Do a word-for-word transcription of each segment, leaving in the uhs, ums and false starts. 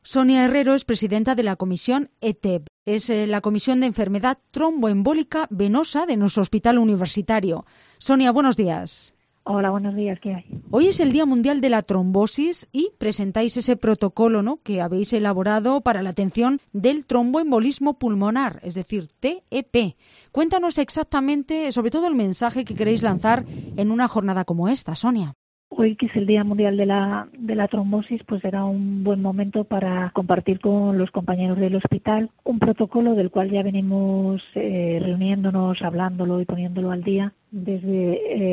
Sonia Herrero es presidenta de la comisión E T E P. Es eh, la Comisión de Enfermedad Tromboembólica Venosa de nuestro hospital universitario. Sonia, buenos días. Hola, buenos días, ¿qué hay? Hoy es el Día Mundial de la Trombosis y presentáis ese protocolo, ¿no?, que habéis elaborado para la atención del tromboembolismo pulmonar, es decir, T E P. Cuéntanos exactamente, sobre todo el mensaje que queréis lanzar en una jornada como esta, Sonia. Hoy, que es el Día Mundial de la, de la Trombosis, pues será un buen momento para compartir con los compañeros del hospital un protocolo del cual ya venimos eh, reuniéndonos, hablándolo y poniéndolo al día desde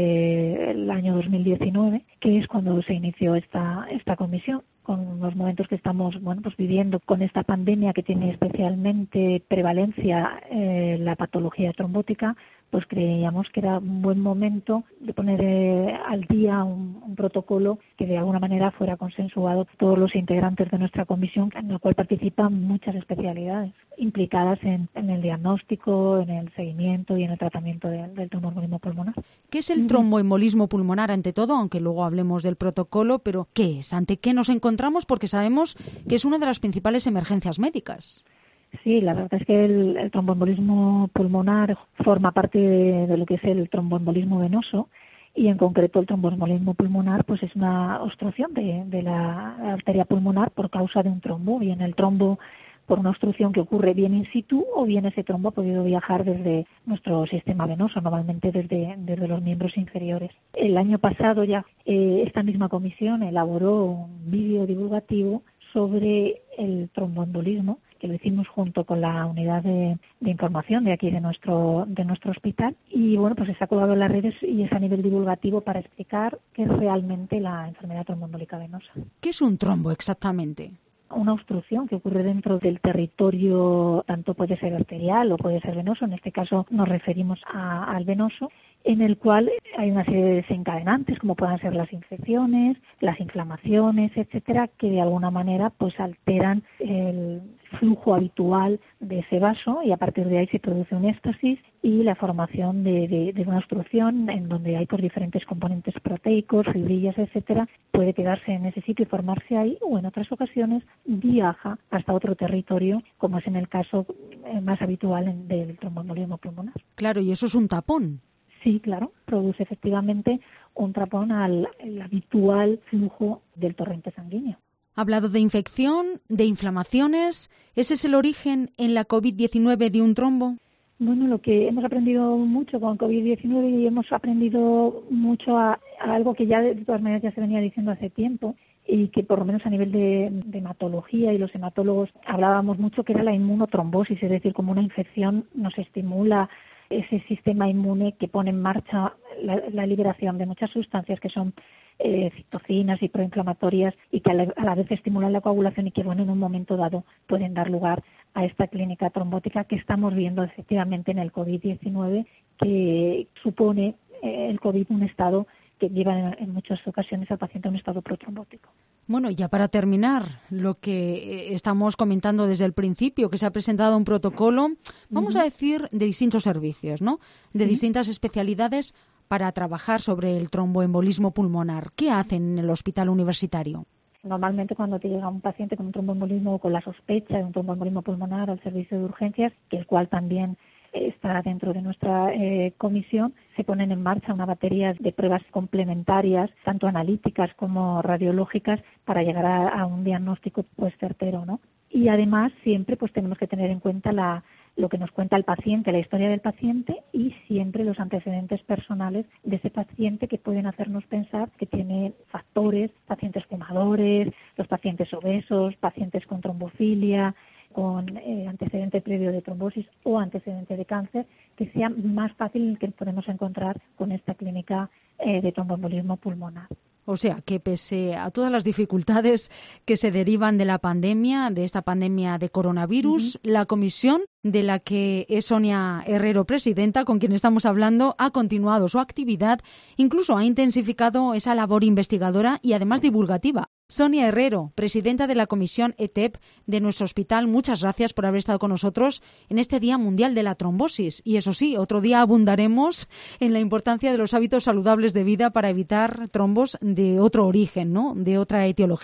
eh, el año dos mil diecinueve, que es cuando se inició esta, esta comisión. Con los momentos que estamos bueno pues viviendo con esta pandemia que tiene especialmente prevalencia eh, la patología trombótica, pues creíamos que era un buen momento de poner eh, al día un, un protocolo que de alguna manera fuera consensuado por todos los integrantes de nuestra comisión, en la cual participan muchas especialidades implicadas en, en el diagnóstico, en el seguimiento y en el tratamiento de, del tromboembolismo pulmonar. ¿Qué es el tromboembolismo pulmonar ante todo? Aunque luego hablemos del protocolo, pero ¿qué es? ¿Ante qué nos encontramos? Porque sabemos que es una de las principales emergencias médicas. Sí, la verdad es que el, el tromboembolismo pulmonar forma parte de, de lo que es el tromboembolismo venoso, y en concreto el tromboembolismo pulmonar pues es una obstrucción de, de la arteria pulmonar por causa de un trombo, bien el trombo por una obstrucción que ocurre bien in situ o bien ese trombo ha podido viajar desde nuestro sistema venoso, normalmente desde, desde los miembros inferiores. El año pasado ya eh, esta misma comisión elaboró un vídeo divulgativo sobre el tromboembolismo, que lo hicimos junto con la unidad de, de información de aquí de nuestro de nuestro hospital, y bueno, pues se ha colgado en las redes y es a nivel divulgativo para explicar qué es realmente la enfermedad tromboembólica venosa. ¿Qué es un trombo exactamente? Una obstrucción que ocurre dentro del territorio, tanto puede ser arterial o puede ser venoso, en este caso nos referimos a, al venoso, en el cual hay una serie de desencadenantes, como puedan ser las infecciones, las inflamaciones, etcétera, que de alguna manera pues alteran el flujo habitual de ese vaso, y a partir de ahí se produce un éxtasis y la formación de, de, de una obstrucción en donde hay por diferentes componentes proteicos, fibrillas, etcétera, puede quedarse en ese sitio y formarse ahí, o en otras ocasiones viaja hasta otro territorio, como es en el caso más habitual del tromboembolismo pulmonar. Claro, y eso es un tapón. Sí, claro, produce efectivamente un tapón al, al habitual flujo del torrente sanguíneo. Ha hablado de infección, de inflamaciones. ¿Ese es el origen en la COVID diecinueve de un trombo? Bueno, lo que hemos aprendido mucho con COVID diecinueve, y hemos aprendido mucho a, a algo que ya de todas maneras ya se venía diciendo hace tiempo, y que por lo menos a nivel de, de hematología y los hematólogos hablábamos mucho, que era la inmunotrombosis, es decir, como una infección nos estimula ese sistema inmune que pone en marcha la, la liberación de muchas sustancias que son eh, citocinas y proinflamatorias, y que a la, a la vez estimulan la coagulación y que, bueno, en un momento dado pueden dar lugar a esta clínica trombótica que estamos viendo efectivamente en el COVID diecinueve, que supone eh, el COVID un estado que lleva en, en muchas ocasiones al paciente a un estado protrombótico. Bueno, ya para terminar, lo que estamos comentando desde el principio, que se ha presentado un protocolo, vamos uh-huh. a decir, de distintos servicios, ¿no? De uh-huh. distintas especialidades para trabajar sobre el tromboembolismo pulmonar. ¿Qué hacen en el hospital universitario? Normalmente cuando te llega un paciente con un tromboembolismo o con la sospecha de un tromboembolismo pulmonar al servicio de urgencias, que el cual también está dentro de nuestra eh, comisión, se ponen en marcha una batería de pruebas complementarias, tanto analíticas como radiológicas, para llegar a, a un diagnóstico pues certero, ¿no? Y además siempre pues tenemos que tener en cuenta la lo que nos cuenta el paciente, la historia del paciente, y siempre los antecedentes personales de ese paciente que pueden hacernos pensar que tiene factores, pacientes fumadores, los pacientes obesos, pacientes con trombofilia, con eh, antecedente previo de trombosis o antecedente de cáncer, que sea más fácil el que podemos encontrar con esta clínica eh, de tromboembolismo pulmonar. O sea, que pese a todas las dificultades que se derivan de la pandemia, de esta pandemia de coronavirus, uh-huh. la comisión de la que es Sonia Herrero presidenta, con quien estamos hablando, ha continuado su actividad, incluso ha intensificado esa labor investigadora y además divulgativa. Sonia Herrero, presidenta de la comisión E T E P de nuestro hospital, muchas gracias por haber estado con nosotros en este Día Mundial de la Trombosis. Y eso sí, otro día abundaremos en la importancia de los hábitos saludables de vida para evitar trombos de otro origen, ¿no? De otra etiología.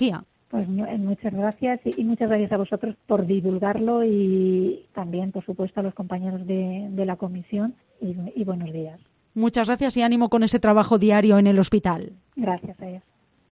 Pues muchas gracias y muchas gracias a vosotros por divulgarlo y también, por supuesto, a los compañeros de, de la comisión y, y buenos días. Muchas gracias y ánimo con ese trabajo diario en el hospital. Gracias a ellos.